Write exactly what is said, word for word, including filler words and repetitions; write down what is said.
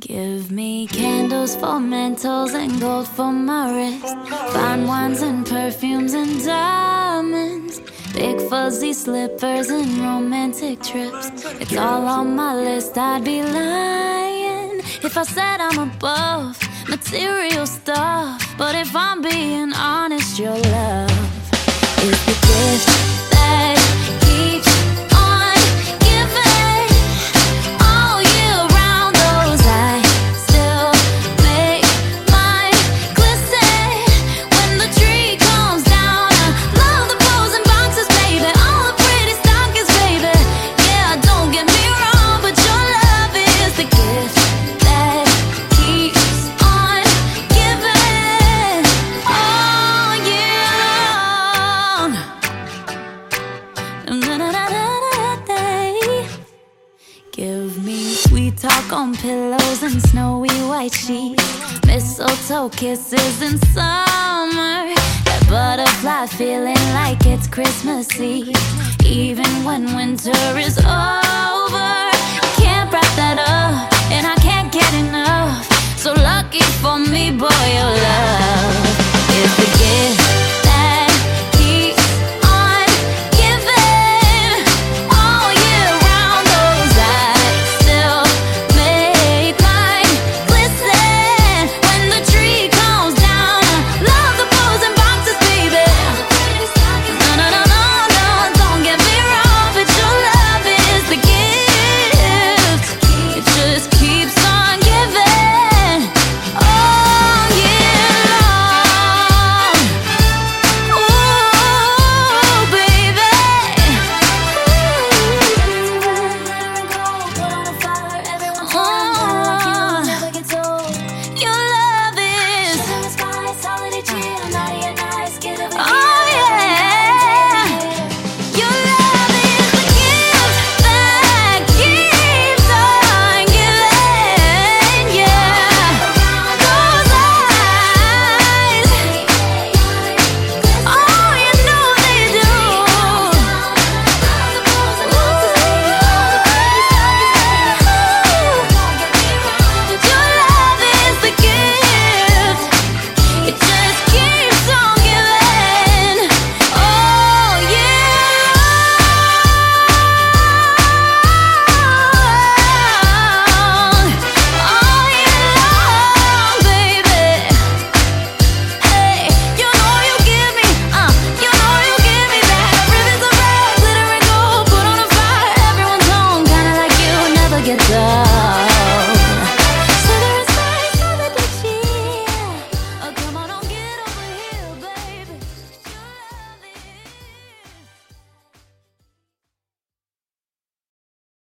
Give me candles for mentals and gold for my wrist. Fine wines and perfumes and diamonds. Big fuzzy slippers and romantic trips. It's all on my list, I'd be lying if I said I'm above material stuff. But if I'm being honest, your love is the gift that keeps on giving. All year round, those eyes still make mine glisten. When the tree comes down, I love the bows and boxes, baby. All the pretty stockings, baby. Yeah, don't get me wrong, but your love is the gift that keeps on giving. All year long. Give me sweet talk on pillows and snowy white sheets. Mistletoe kisses in summer. That butterfly feeling like it's Christmas Eve. Even when winter is over.